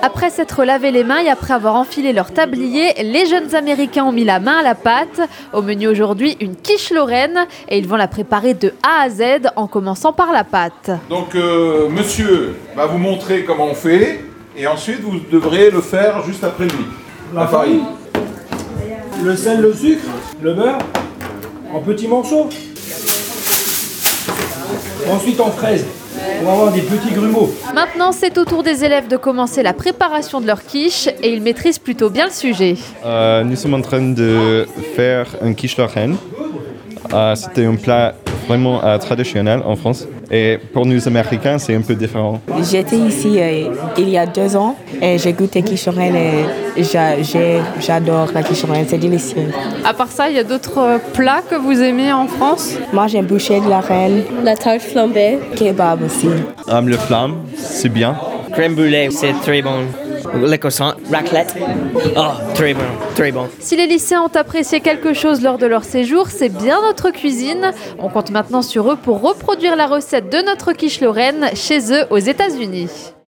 Après s'être lavé les mains et après avoir enfilé leur tablier, les jeunes Américains ont mis la main à la pâte. Au menu aujourd'hui, une quiche lorraine et ils vont la préparer de A à Z en commençant par la pâte. Donc monsieur va vous montrer comment on fait et ensuite vous devrez le faire juste après lui. La farine, le sel, le sucre, le beurre, en petits morceaux. Ensuite en fraise, pour avoir des petits grumeaux. Maintenant, c'est au tour des élèves de commencer la préparation de leur quiche et ils maîtrisent plutôt bien le sujet. Nous sommes en train de faire une quiche lorraine. C'était un plat vraiment traditionnel en France. Et pour nous Américains, c'est un peu différent. J'étais ici il y a 2 ans et j'ai goûté quiche lorraine et j'adore la quiche lorraine, c'est délicieux. À part ça, il y a d'autres plats que vous aimez en France? Moi, j'ai bouché de la reine. La tarte flambée. Kebab aussi. Le flamme, c'est bien. Crème brûlée, c'est très bon. Le croissant, raclette. Oh, très bon, très bon. Si les lycéens ont apprécié quelque chose lors de leur séjour, c'est bien notre cuisine. On compte maintenant sur eux pour reproduire la recette de notre quiche lorraine chez eux aux États-Unis.